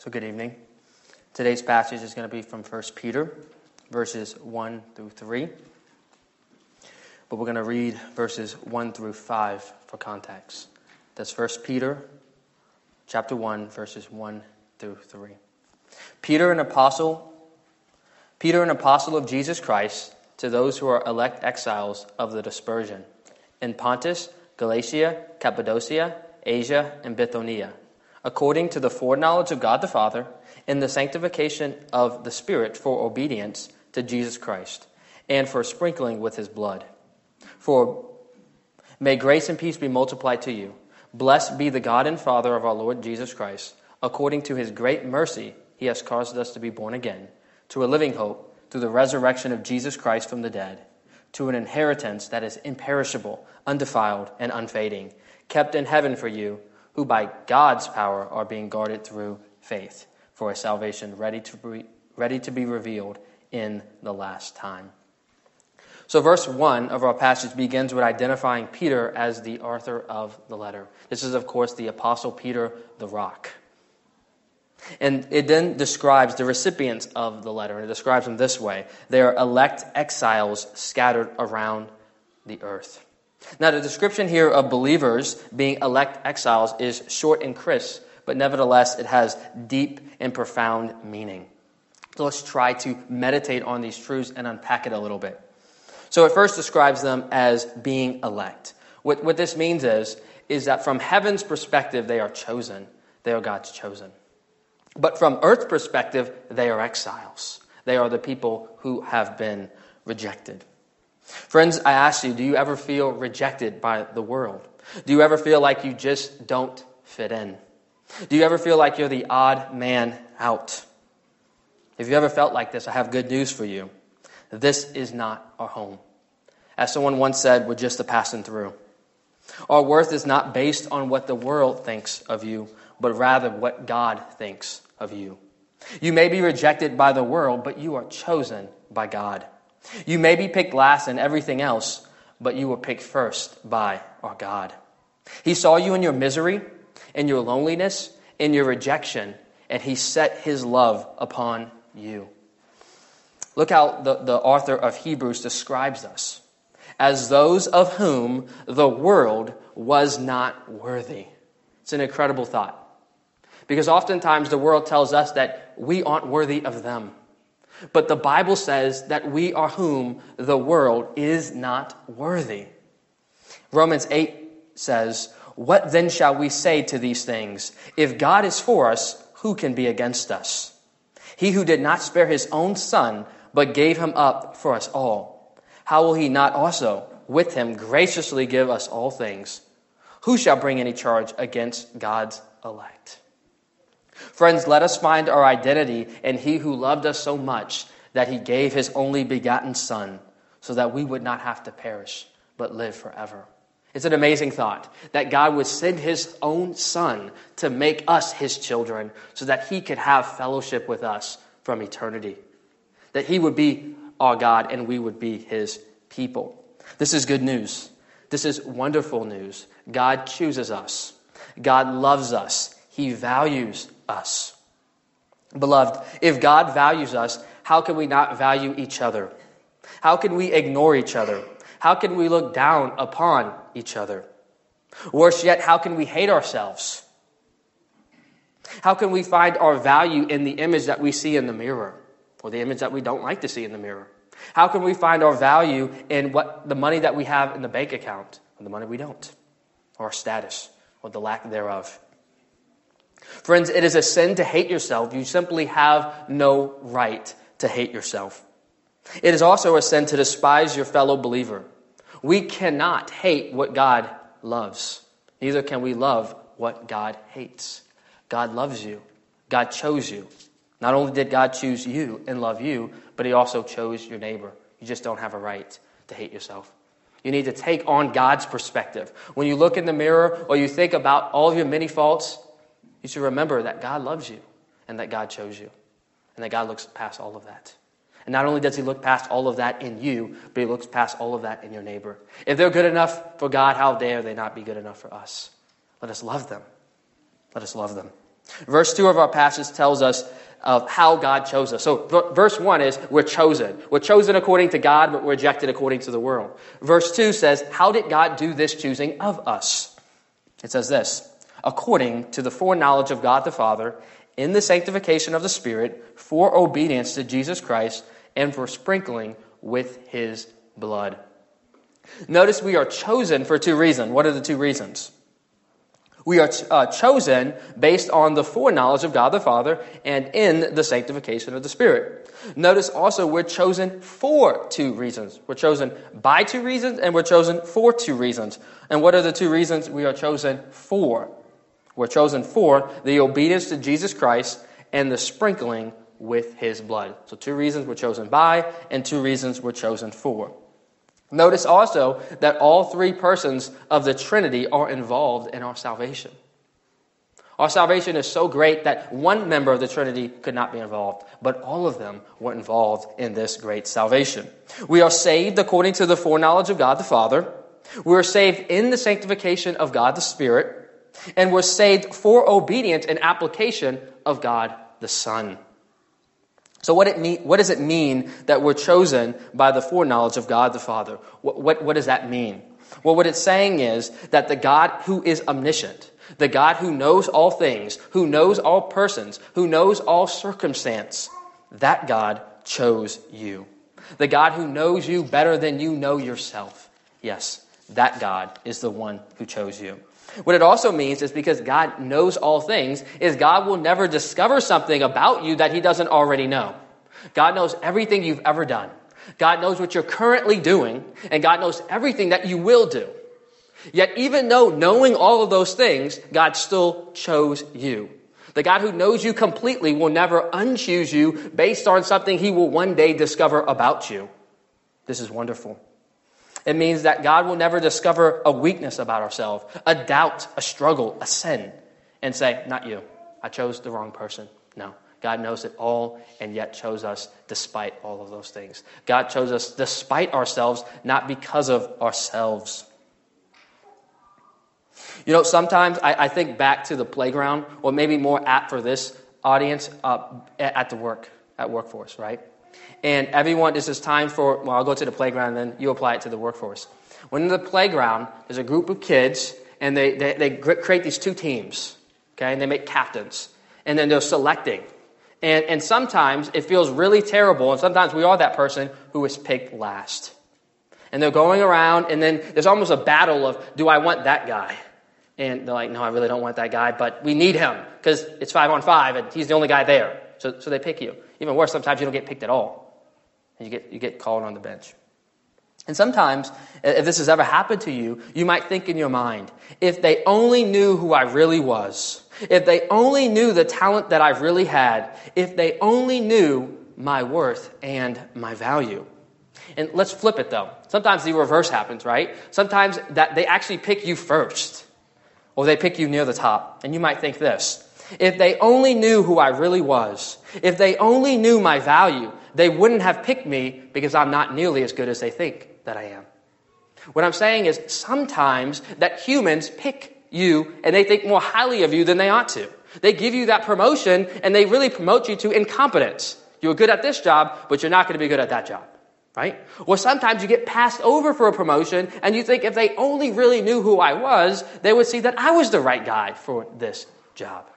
So good evening. Today's passage is going to be from 1 Peter, verses 1 through 3. But we're going to read verses 1 through 5 for context. That's 1 Peter, chapter 1, verses 1 through 3. Peter, an apostle of Jesus Christ, to those who are elect exiles of the dispersion, in Pontus, Galatia, Cappadocia, Asia, and Bithynia, according to the foreknowledge of God the Father, in the sanctification of the Spirit for obedience to Jesus Christ, and for sprinkling with his blood. For may grace and peace be multiplied to you. Blessed be the God and Father of our Lord Jesus Christ. According to his great mercy, he has caused us to be born again, to a living hope, through the resurrection of Jesus Christ from the dead, to an inheritance that is imperishable, undefiled, and unfading, kept in heaven for you, who by God's power are being guarded through faith, for a salvation ready to be revealed in the last time. So verse 1 of our passage begins with identifying Peter as the author of the letter. This is, of course, the Apostle Peter the Rock. And it then describes the recipients of the letter, and it describes them this way. They are elect exiles scattered around the earth. Now, the description here of believers being elect exiles is short and crisp, but nevertheless, it has deep and profound meaning. So let's try to meditate on these truths and unpack it a little bit. So it first describes them as being elect. What this means is that from heaven's perspective, they are chosen. They are God's chosen. But from earth's perspective, they are exiles. They are the people who have been rejected. Friends, I ask you, do you ever feel rejected by the world? Do you ever feel like you just don't fit in? Do you ever feel like you're the odd man out? If you ever felt like this, I have good news for you. This is not our home. As someone once said, we're just a passing through. Our worth is not based on what the world thinks of you, but rather what God thinks of you. You may be rejected by the world, but you are chosen by God. You may be picked last in everything else, but you were picked first by our God. He saw you in your misery, in your loneliness, in your rejection, and he set his love upon you. Look how the author of Hebrews describes us. As those of whom the world was not worthy. It's an incredible thought. Because oftentimes the world tells us that we aren't worthy of them. But the Bible says that we are whom the world is not worthy. Romans 8 says, "What then shall we say to these things? If God is for us, who can be against us? He who did not spare his own son, but gave him up for us all, how will he not also with him graciously give us all things? Who shall bring any charge against God's elect?" Friends, let us find our identity in he who loved us so much that he gave his only begotten Son so that we would not have to perish but live forever. It's an amazing thought that God would send his own Son to make us his children so that he could have fellowship with us from eternity. That he would be our God and we would be his people. This is good news. This is wonderful news. God chooses us. God loves us. He values us. Beloved, if God values us, how can we not value each other? How can we ignore each other? How can we look down upon each other? Worse yet, how can we hate ourselves? How can we find our value in the image that we see in the mirror, or the image that we don't like to see in the mirror? How can we find our value in what the money that we have in the bank account, or the money we don't, or our status, or the lack thereof? Friends, it is a sin to hate yourself. You simply have no right to hate yourself. It is also a sin to despise your fellow believer. We cannot hate what God loves. Neither can we love what God hates. God loves you. God chose you. Not only did God choose you and love you, but he also chose your neighbor. You just don't have a right to hate yourself. You need to take on God's perspective. When you look in the mirror or you think about all of your many faults, you should remember that God loves you and that God chose you and that God looks past all of that. And not only does he look past all of that in you, but he looks past all of that in your neighbor. If they're good enough for God, how dare they not be good enough for us? Let us love them. Let us love them. Verse 2 of our passage tells us of how God chose us. So verse 1 is we're chosen. We're chosen according to God, but rejected according to the world. Verse 2 says, how did God do this choosing of us? It says this, according to the foreknowledge of God the Father, in the sanctification of the Spirit, for obedience to Jesus Christ, and for sprinkling with his blood. Notice we are chosen for two reasons. What are the two reasons? We are chosen based on the foreknowledge of God the Father and in the sanctification of the Spirit. Notice also we're chosen for two reasons. We're chosen by two reasons and we're chosen for two reasons. And what are the two reasons we are chosen for? We're chosen for the obedience to Jesus Christ and the sprinkling with his blood. So two reasons we're chosen by and two reasons we're chosen for. Notice also that all three persons of the Trinity are involved in our salvation. Our salvation is so great that one member of the Trinity could not be involved, but all of them were involved in this great salvation. We are saved according to the foreknowledge of God the Father. We are saved in the sanctification of God the Spirit. And we're saved for obedience and application of God the Son. So what does it mean that we're chosen by the foreknowledge of God the Father? What does that mean? Well, what it's saying is that the God who is omniscient, the God who knows all things, who knows all persons, who knows all circumstance, that God chose you. The God who knows you better than you know yourself. Yes, that God is the one who chose you. What it also means is because God knows all things, is God will never discover something about you that he doesn't already know. God knows everything you've ever done. God knows what you're currently doing, and God knows everything that you will do. Yet even though knowing all of those things, God still chose you. The God who knows you completely will never unchoose you based on something he will one day discover about you. This is wonderful. It means that God will never discover a weakness about ourselves, a doubt, a struggle, a sin, and say, not you. I chose the wrong person. No. God knows it all and yet chose us despite all of those things. God chose us despite ourselves, not because of ourselves. You know, sometimes I think back to the playground, or maybe more apt for this audience, at workforce, right? And everyone, this is time for, well, I'll go to the playground and then you apply it to the workforce. When in the playground, there's a group of kids and they create these two teams, okay? And they make captains. And then they're selecting. And sometimes it feels really terrible, and sometimes we are that person who is picked last. And they're going around, and then there's almost a battle of, do I want that guy? And they're like, no, I really don't want that guy, but we need him because it's 5-on-5 and he's the only guy there. So they pick you. Even worse, sometimes you don't get picked at all. And you get called on the bench. And sometimes, if this has ever happened to you, you might think in your mind, if they only knew who I really was, if they only knew the talent that I really had, if they only knew my worth and my value. And let's flip it though. Sometimes the reverse happens, right? Sometimes that they actually pick you first, or they pick you near the top. And you might think this, if they only knew who I really was, if they only knew my value, they wouldn't have picked me because I'm not nearly as good as they think that I am. What I'm saying is sometimes that humans pick you and they think more highly of you than they ought to. They give you that promotion and they really promote you to incompetence. You're good at this job, but you're not going to be good at that job, right? Or sometimes you get passed over for a promotion and you think if they only really knew who I was, they would see that I was the right guy for this job.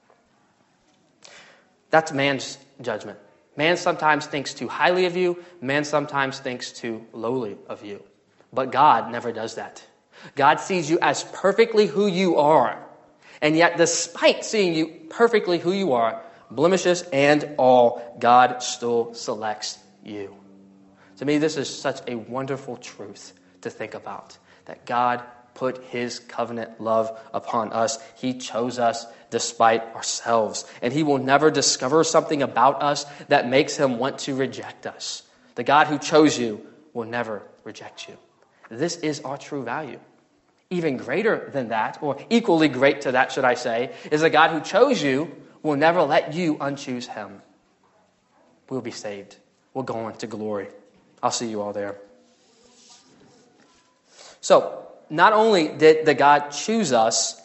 That's man's judgment. Man sometimes thinks too highly of you. Man sometimes thinks too lowly of you. But God never does that. God sees you as perfectly who you are. And yet, despite seeing you perfectly who you are, blemishes and all, God still selects you. To me, this is such a wonderful truth to think about. That God put his covenant love upon us. He chose us despite ourselves. And he will never discover something about us that makes him want to reject us. The God who chose you will never reject you. This is our true value. Even greater than that, or equally great to that, should I say, is the God who chose you will never let you unchoose him. We'll be saved. We'll go on to glory. I'll see you all there. So, not only did the God choose us,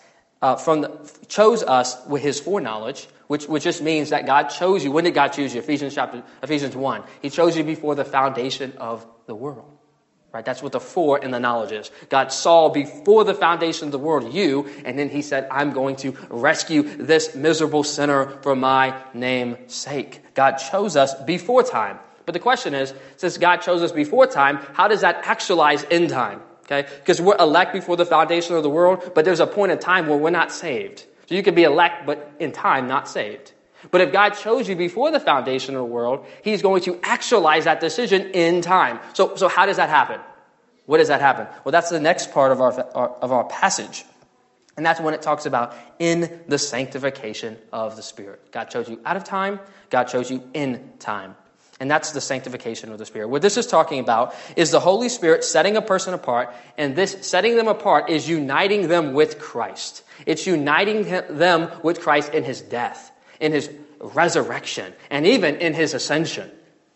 chose us with his foreknowledge, which just means that God chose you. When did God choose you? Ephesians 1. He chose you before the foundation of the world. Right? That's what the fore in the knowledge is. God saw before the foundation of the world you, and then he said, I'm going to rescue this miserable sinner for my name's sake. God chose us before time. But the question is, since God chose us before time, how does that actualize in time? Okay? Because we're elect before the foundation of the world, but there's a point in time where we're not saved. So you could be elect, but in time not saved. But if God chose you before the foundation of the world, he's going to actualize that decision in time. So how does that happen? What does that happen? Well, that's the next part of our passage. And that's when it talks about in the sanctification of the Spirit. God chose you out of time. God chose you in time. And that's the sanctification of the Spirit. What this is talking about is the Holy Spirit setting a person apart, and this setting them apart is uniting them with Christ. It's uniting them with Christ in his death, in his resurrection, and even in his ascension.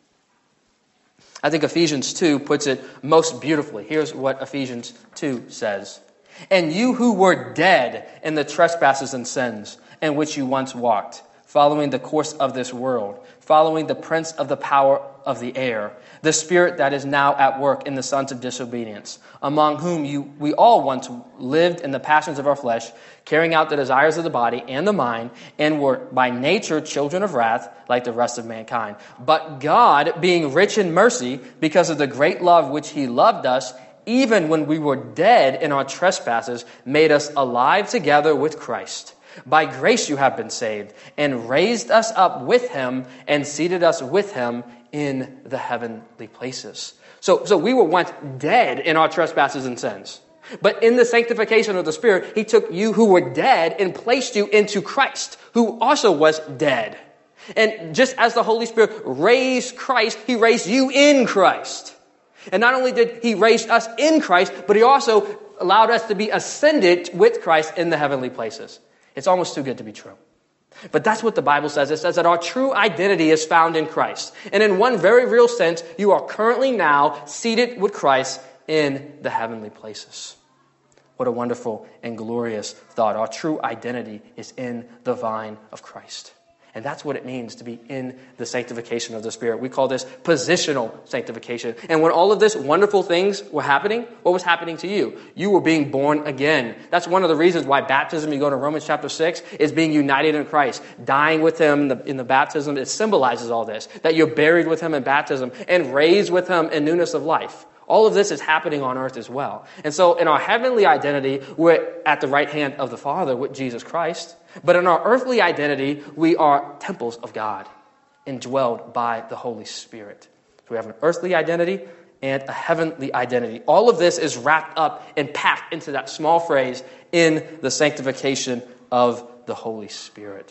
I think Ephesians 2 puts it most beautifully. Here's what Ephesians 2 says. And you who were dead in the trespasses and sins in which you once walked, following the course of this world, following the prince of the power of the air, the spirit that is now at work in the sons of disobedience, among whom we all once lived in the passions of our flesh, carrying out the desires of the body and the mind, and were by nature children of wrath, like the rest of mankind. But God, being rich in mercy, because of the great love which he loved us, even when we were dead in our trespasses, made us alive together with Christ. By grace you have been saved, and raised us up with him, and seated us with him in the heavenly places. So we were once dead in our trespasses and sins. But in the sanctification of the Spirit, he took you who were dead and placed you into Christ, who also was dead. And just as the Holy Spirit raised Christ, he raised you in Christ. And not only did he raise us in Christ, but he also allowed us to be ascended with Christ in the heavenly places. It's almost too good to be true. But that's what the Bible says. It says that our true identity is found in Christ. And in one very real sense, you are currently now seated with Christ in the heavenly places. What a wonderful and glorious thought. Our true identity is in the vine of Christ. And that's what it means to be in the sanctification of the Spirit. We call this positional sanctification. And when all of this wonderful things were happening, what was happening to you? You were being born again. That's one of the reasons why baptism, you go to Romans chapter 6, is being united in Christ. Dying with him in the baptism, it symbolizes all this. That you're buried with him in baptism and raised with him in newness of life. All of this is happening on earth as well. And so in our heavenly identity, we're at the right hand of the Father with Jesus Christ. But in our earthly identity, we are temples of God, indwelled by the Holy Spirit. So we have an earthly identity and a heavenly identity. All of this is wrapped up and packed into that small phrase, in the sanctification of the Holy Spirit.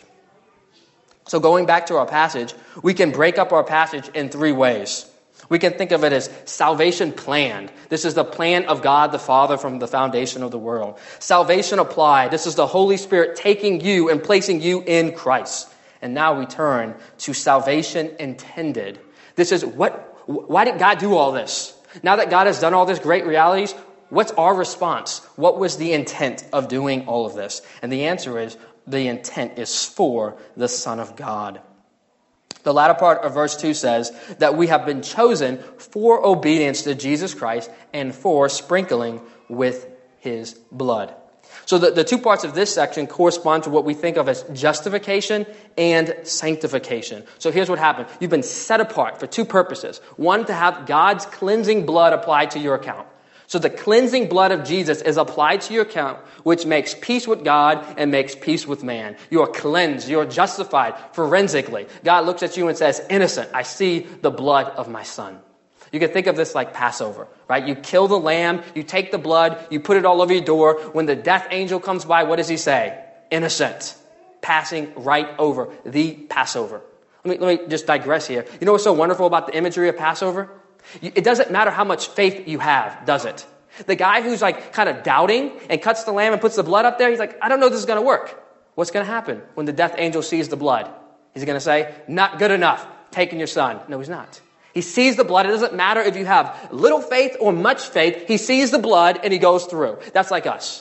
So going back to our passage, we can break up our passage in three ways. We can think of it as salvation planned. This is the plan of God the Father from the foundation of the world. Salvation applied. This is the Holy Spirit taking you and placing you in Christ. And now we turn to salvation intended. This is why did God do all this? Now that God has done all these great realities, what's our response? What was the intent of doing all of this? And the answer is, the intent is for the Son of God. The latter part of verse 2 says that we have been chosen for obedience to Jesus Christ and for sprinkling with his blood. So the two parts of this section correspond to what we think of as justification and sanctification. So here's what happened. You've been set apart for two purposes. One, to have God's cleansing blood applied to your account. So the cleansing blood of Jesus is applied to your account, which makes peace with God and makes peace with man. You are cleansed. You are justified forensically. God looks at you and says, innocent, I see the blood of my son. You can think of this like Passover, right? You kill the lamb, you take the blood, you put it all over your door. When the death angel comes by, what does he say? Innocent. Passing right over the Passover. Let me just digress here. You know what's so wonderful about the imagery of Passover? It doesn't matter how much faith you have, does it? The guy who's like kind of doubting and cuts the lamb and puts the blood up there, he's like, I don't know if this is going to work. What's going to happen when the death angel sees the blood? He's going to say, not good enough, taking your son. No, he's not. He sees the blood. It doesn't matter if you have little faith or much faith. He sees the blood and he goes through. That's like us.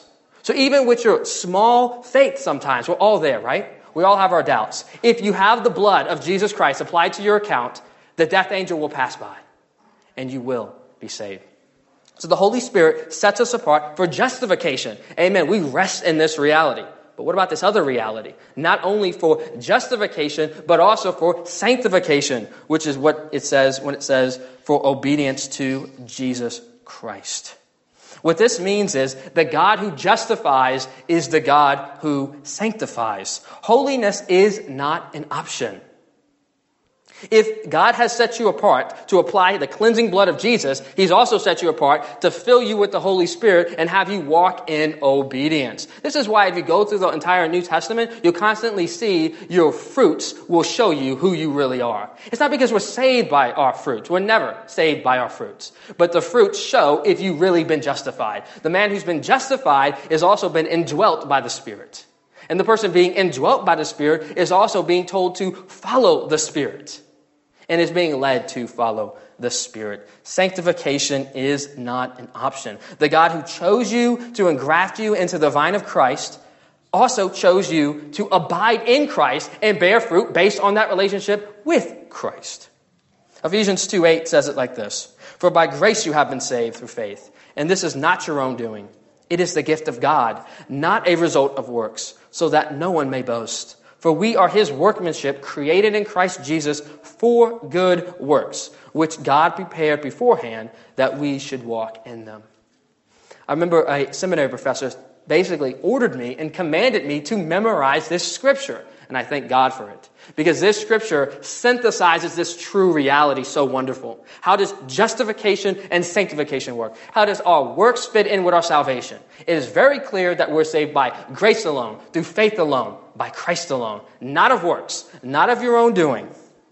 So even with your small faith sometimes, we're all there, right? We all have our doubts. If you have the blood of Jesus Christ applied to your account, the death angel will pass by and you will be saved. So the Holy Spirit sets us apart for justification. Amen. We rest in this reality. But what about this other reality? Not only for justification, but also for sanctification, which is what it says when it says for obedience to Jesus Christ. What this means is the God who justifies is the God who sanctifies. Holiness is not an option. If God has set you apart to apply the cleansing blood of Jesus, He's also set you apart to fill you with the Holy Spirit and have you walk in obedience. This is why if you go through the entire New Testament, you'll constantly see your fruits will show you who you really are. It's not because we're saved by our fruits. We're never saved by our fruits. But the fruits show if you've really been justified. The man who's been justified has also been indwelt by the Spirit. And the person being indwelt by the Spirit is also being told to follow the Spirit. And is being led to follow the Spirit. Sanctification is not an option. The God who chose you to engraft you into the vine of Christ also chose you to abide in Christ and bear fruit based on that relationship with Christ. Ephesians 2:8 says it like this: "For by grace you have been saved through faith, and this is not your own doing. It is the gift of God, not a result of works, so that no one may boast. For we are His workmanship, created in Christ Jesus for good works, which God prepared beforehand that we should walk in them." I remember a seminary professor basically ordered me and commanded me to memorize this scripture. And I thank God for it. Because this scripture synthesizes this true reality so wonderful. How does justification and sanctification work? How does our works fit in with our salvation? It is very clear that we're saved by grace alone, through faith alone, by Christ alone. Not of works, not of your own doing,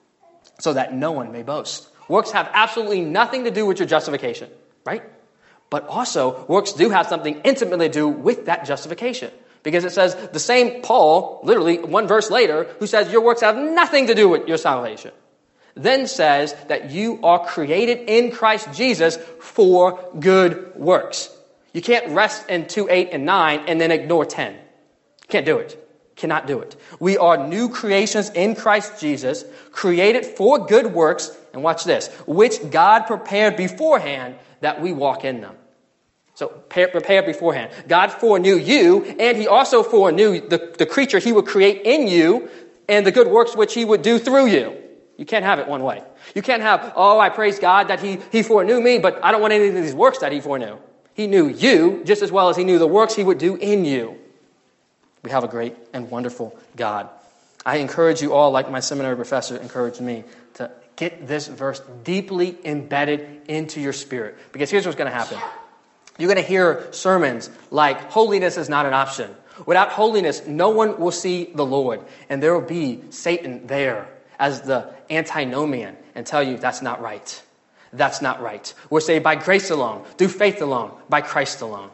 so that no one may boast. Works have absolutely nothing to do with your justification, right? But also, works do have something intimately to do with that justification. Because it says the same Paul, literally one verse later, who says your works have nothing to do with your salvation, then says that you are created in Christ Jesus for good works. You can't rest in 2:8 and 9 and then ignore 10. You can't do it. Cannot do it. We are new creations in Christ Jesus, created for good works, and watch this, which God prepared beforehand that we walk in them. So prepared beforehand. God foreknew you, and He also foreknew the creature He would create in you and the good works which He would do through you. You can't have it one way. You can't have, oh, I praise God that He foreknew me, but I don't want any of these works that He foreknew. He knew you just as well as He knew the works He would do in you. We have a great and wonderful God. I encourage you all, like my seminary professor encouraged me, to get this verse deeply embedded into your spirit. Because here's what's going to happen. You're going to hear sermons like, holiness is not an option. Without holiness, no one will see the Lord. And there will be Satan there as the antinomian and tell you that's not right. That's not right. We're saved by grace alone, through faith alone, by Christ alone.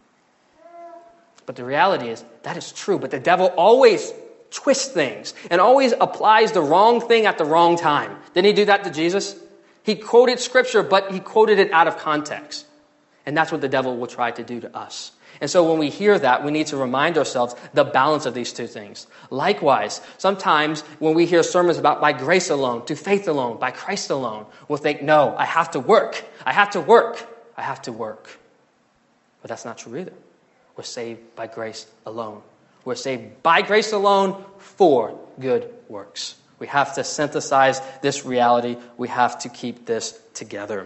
But the reality is, that is true. But the devil always twists things and always applies the wrong thing at the wrong time. Didn't he do that to Jesus? He quoted scripture, but he quoted it out of context. And that's what the devil will try to do to us. And so when we hear that, we need to remind ourselves the balance of these two things. Likewise, sometimes when we hear sermons about by grace alone, through faith alone, by Christ alone, we'll think, no, I have to work. I have to work. I have to work. But that's not true either. We're saved by grace alone. We're saved by grace alone for good works. We have to synthesize this reality. We have to keep this together.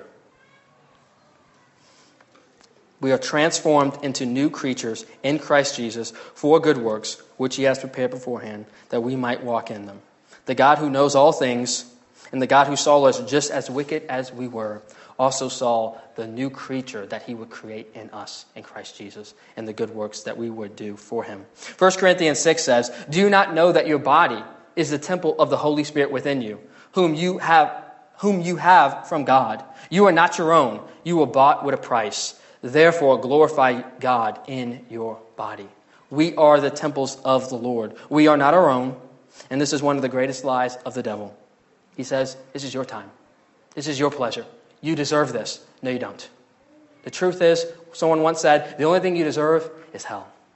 We are transformed into new creatures in Christ Jesus for good works, which He has prepared beforehand, that we might walk in them. The God who knows all things, and the God who saw us just as wicked as we were, also saw the new creature that He would create in us in Christ Jesus, and the good works that we would do for Him. 1 Corinthians 6 says, "Do you not know that your body is the temple of the Holy Spirit within you, whom you have from God? You are not your own. You were bought with a price. Therefore, glorify God in your body." We are the temples of the Lord. We are not our own. And this is one of the greatest lies of the devil. He says, this is your time. This is your pleasure. You deserve this. No, you don't. The truth is, someone once said, the only thing you deserve is hell.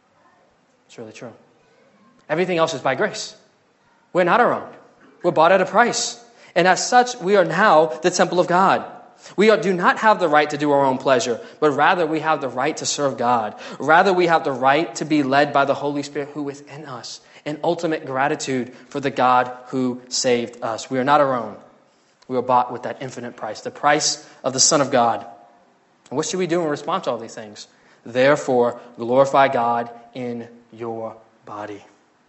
It's really true. Everything else is by grace. We're not our own. We're bought at a price. And as such, we are now the temple of God. We do not have the right to do our own pleasure, but rather we have the right to serve God. Rather, we have the right to be led by the Holy Spirit who is in us, in ultimate gratitude for the God who saved us. We are not our own. We were bought with that infinite price, the price of the Son of God. And what should we do in response to all these things? Therefore, glorify God in your body.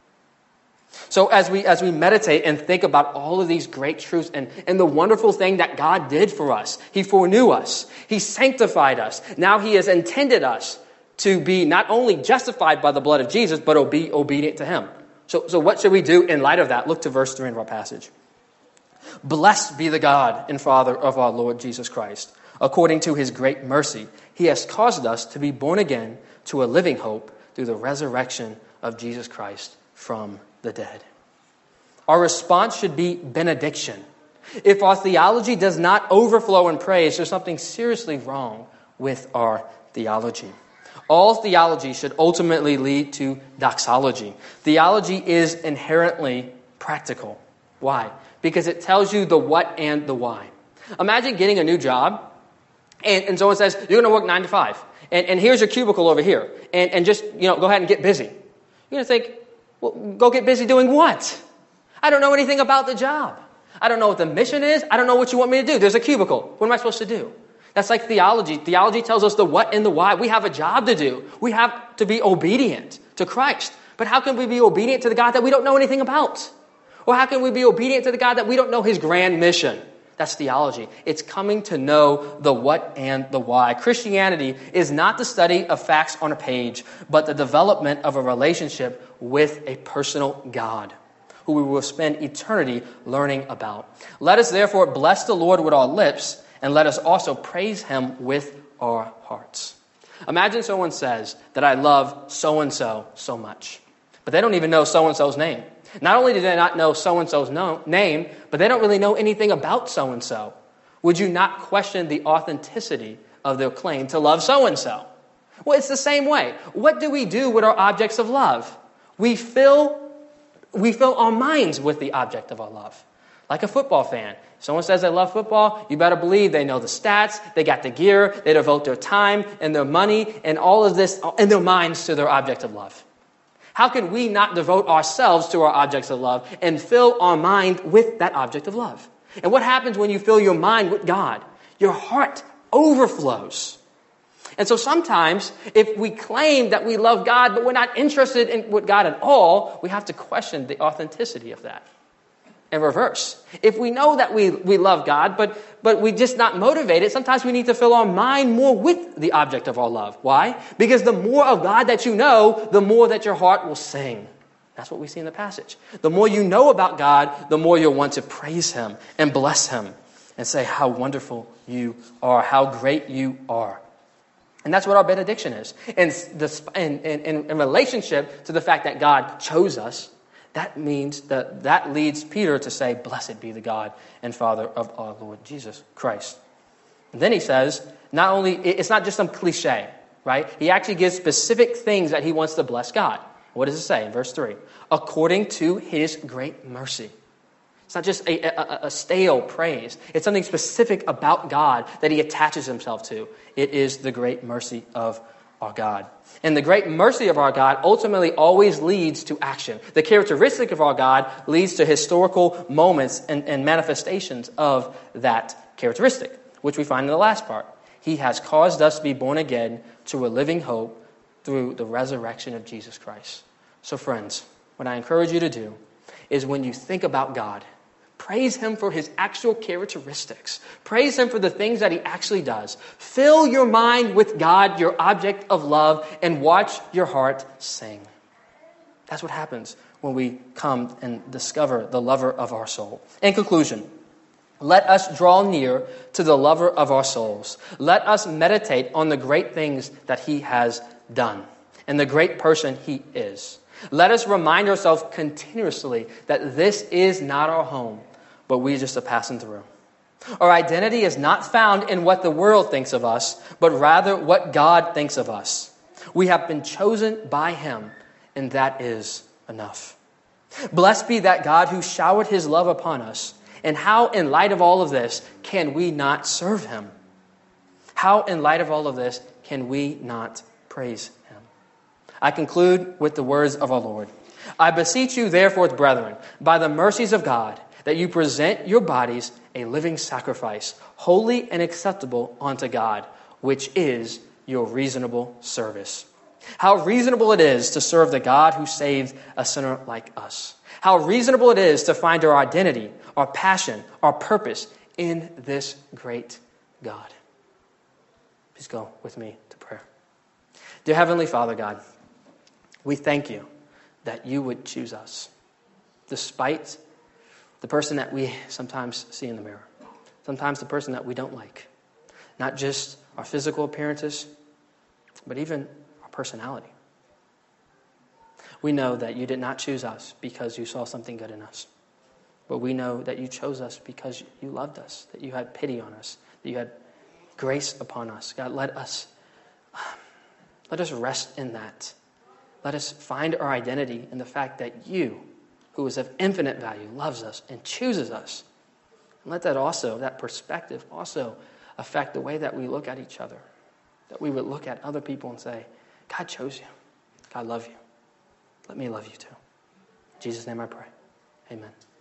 So as we meditate and think about all of these great truths and the wonderful thing that God did for us, He foreknew us, He sanctified us. Now He has intended us to be not only justified by the blood of Jesus, but be obedient to Him. So what should we do in light of that? Look to verse 3 of our passage. Blessed be the God and Father of our Lord Jesus Christ. According to His great mercy, He has caused us to be born again to a living hope through the resurrection of Jesus Christ from the dead. Our response should be benediction. If our theology does not overflow in praise, there's something seriously wrong with our theology. All theology should ultimately lead to doxology. Theology is inherently practical. Why? Because it tells you the what and the why. Imagine getting a new job, and someone says, you're going to work 9 to 5. And here's your cubicle over here. And just, go ahead and get busy. You're going to think, well, go get busy doing what? I don't know anything about the job. I don't know what the mission is. I don't know what you want me to do. There's a cubicle. What am I supposed to do? That's like theology. Theology tells us the what and the why. We have a job to do. We have to be obedient to Christ. But how can we be obedient to the God that we don't know anything about? Or how can we be obedient to the God that we don't know His grand mission? That's theology. It's coming to know the what and the why. Christianity is not the study of facts on a page, but the development of a relationship with a personal God who we will spend eternity learning about. Let us therefore bless the Lord with our lips, and let us also praise Him with our hearts. Imagine someone says that I love so-and-so so much, but they don't even know so-and-so's name. Not only do they not know so-and-so's name, but they don't really know anything about so-and-so. Would you not question the authenticity of their claim to love so-and-so? Well, it's the same way. What do we do with our objects of love? We fill our minds with the object of our love. Like a football fan. If someone says they love football, you better believe they know the stats, they got the gear, they devote their time and their money and all of this and their minds to their object of love. How can we not devote ourselves to our objects of love and fill our mind with that object of love? And what happens when you fill your mind with God? Your heart overflows. And so sometimes if we claim that we love God, but we're not interested in with God at all, we have to question the authenticity of that. And reverse. If we know that we love God, but we're just not motivated, sometimes we need to fill our mind more with the object of our love. Why? Because the more of God that you know, the more that your heart will sing. That's what we see in the passage. The more you know about God, the more you'll want to praise Him and bless Him and say how wonderful you are, how great you are. And that's what our benediction is. And in relationship to the fact that God chose us, that means that leads Peter to say, blessed be the God and Father of our Lord Jesus Christ. And then he says, it's not just some cliche, right? He actually gives specific things that he wants to bless God. What does it say in verse 3? According to His great mercy. It's not just a stale praise. It's something specific about God that He attaches Himself to. It is the great mercy of our God. And the great mercy of our God ultimately always leads to action. The characteristic of our God leads to historical moments and manifestations of that characteristic, which we find in the last part. He has caused us to be born again to a living hope through the resurrection of Jesus Christ. So friends, what I encourage you to do is when you think about God, praise Him for His actual characteristics. Praise Him for the things that He actually does. Fill your mind with God, your object of love, and watch your heart sing. That's what happens when we come and discover the lover of our soul. In conclusion, let us draw near to the lover of our souls. Let us meditate on the great things that He has done and the great person He is. Let us remind ourselves continuously that this is not our home, but we just are passing through. Our identity is not found in what the world thinks of us, but rather what God thinks of us. We have been chosen by Him, and that is enough. Blessed be that God who showered his love upon us. And how, in light of all of this, can we not serve him? How, in light of all of this, can we not praise him? I conclude with the words of our Lord. I beseech you, therefore, brethren, by the mercies of God, that you present your bodies a living sacrifice, holy and acceptable unto God, which is your reasonable service. How reasonable it is to serve the God who saved a sinner like us. How reasonable it is to find our identity, our passion, our purpose in this great God. Please go with me to prayer. Dear Heavenly Father God, we thank you that you would choose us, despite the person that we sometimes see in the mirror, sometimes the person that we don't like, not just our physical appearances, but even our personality. We know that you did not choose us because you saw something good in us, but we know that you chose us because you loved us, that you had pity on us, that you had grace upon us. God, let us rest in that. Let us find our identity in the fact that you, who is of infinite value, loves us and chooses us. And let that perspective also affect the way that we look at each other, that we would look at other people and say, God chose you. God love you. Let me love you too. In Jesus' name I pray. Amen.